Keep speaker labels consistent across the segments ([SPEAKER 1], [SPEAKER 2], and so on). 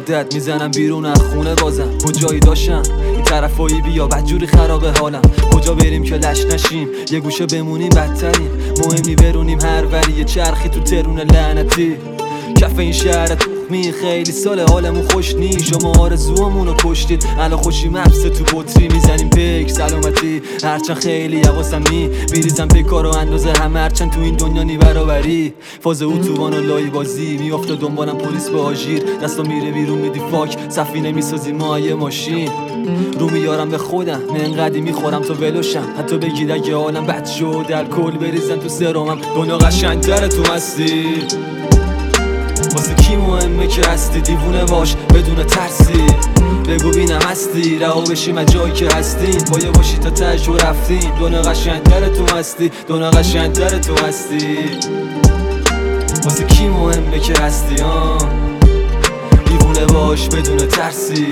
[SPEAKER 1] عادت میزنم بیرون از خونه بازم کجایی داشتم این طرفایی بیا بدجوری خرابه حالم کجا بریم که لش نشیم یه گوشه بمونیم بدتریم مهمی برونیم هر وری یه چرخی تو ترون لعنتی کف این شهر تخمی خیلی سال حالمون خوش نی شما آرزوامونو کشتید الان خوشی مبسه تو بطری میزنیم پیک سلامتی هرچند خیلی حواسم میریزم پیکا رو اندازه هم هرچند تو این دنیا نی برابری فاز اتوبان و لای بازی میافته دنبالم پلیس به آژیر دستا میره بیرون میدی فاک سفینه میسازی ما یه ماشین رو میارم به خودم منقدی میخورم تا ولوشم حتی بگیر اگه حالم بد شد الکل بریزن تو سرامم دنیا قشنگتره تو مستی واسه کی مهمه که هستی دیوونه باش بدون ترسی بگو بینم هستی رها بشیم از جایی که هستیم باید باشی تا تهش رو رفتیم دنیا قشنگتره تو مستی دنیا قشنگتره تو مستی واسه کی مهمه که هستی دیوونه باش بدون ترسی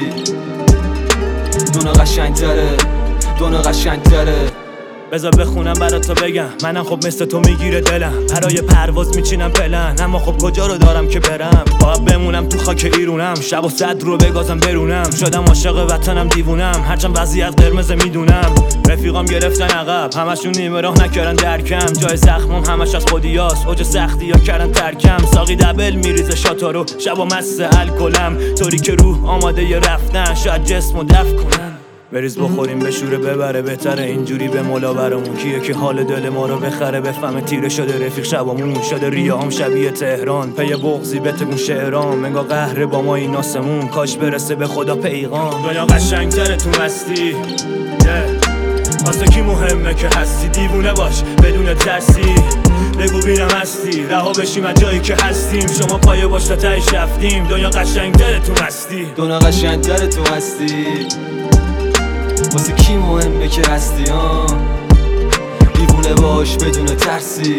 [SPEAKER 1] دنیا قشنگتره دنیا قشنگتره
[SPEAKER 2] بذار بخونم برات تا بگم منم خب مثل تو میگیره دلم برای پرواز میچینم پلن اما خب کجا رو دارم که برم باید بمونم تو خاک ایرونم شب و صد رو بگازم برونم شدم عاشق وطنم دیوونم هرچند وضعیت قرمز میدونم رفیقام گرفتن عقب همشون نیمه راه نکردن درکم جای زخمم همش از خودیاست اوج سختی یا کردن ترکم ساقی دبل میریزه شاتا رو شب و مست الکلم طوری که روح آماده ی رفتن شاید جسمو دفع کنن بریز بخوریم به شوره ببره بهتره اینجوری به مولا برامون کیه که حال دل ما رو بخره بفهمه تیره شده رفیق شبامون شده ریاهم شبیه تهران پی بغضی بتگون شعرام منگاه قهره با ما این آسمون کاش برسه به خدا پیغام دنیا قشنگتره تو مستی واسه کی مهمه که هستی دیوونه باش بدون ترسی بگو بینم هستی رها بشیم از جایی که هستیم شما پایه باش تا تهش رفتیم دنیا قشنگتره تو مستی
[SPEAKER 1] دنیا قشنگتره تو مستی واسه کی مهمه که هستی دیوونه باش بدون ترسی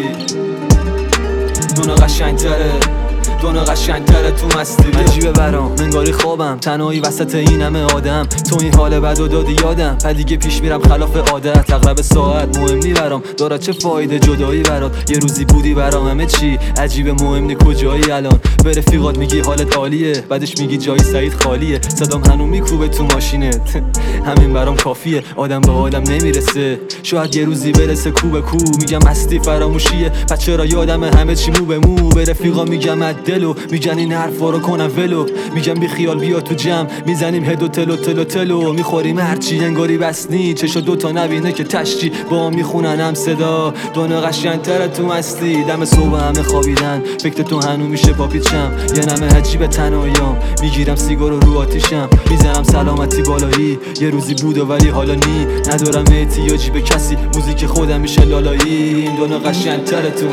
[SPEAKER 1] دنیا قشنگتره دنیا قشنگتره تو مستی عجیبه برام منگاری خوابم تنهایی وسط این همه آدم تو این حال بد و دادی یادم بعد دیگه پیش میرم خلاف عادت اقرب ساعت مهم نی برام داره چه فایده جدایی برات یه روزی بودی برام همه چی عجیبه مهم نی کجایی الان به رفیقات میگی حالت عالیه بعدش میگی جای سعید خالیه صدام هنو میکوبه تو ماشینت همین برام کافیه آدم به آدم نمیرسه شاید یه روزی برسه کو به کو میگم مستی فراموشیه پس چرا یادم همه چی مو به مو به رفیقا میگم دلو میگن این حرفا رو کنم ولو میگم بی خیال بیا تو جمع میزنیم هدو تلو تلو تلو میخوریم هرچی انگاری بسنی چشا دوتا نبینه که تشتی با میخونن هم صدا دنیا قشنگتره تو مستی دم صبح همه خوابیدن فکر تو هنو میشه پاپیچم یه نمه عجیب تنهاییام میگیرم سیگار رو آتیشم میزنم سلامتی بالایی یه روزی بوده ولی حالا نی ندارم احتیاجی به کسی موزیک خودم میشه لالایی دنیا قشنگتره تو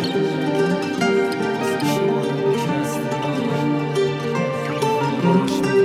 [SPEAKER 1] مستی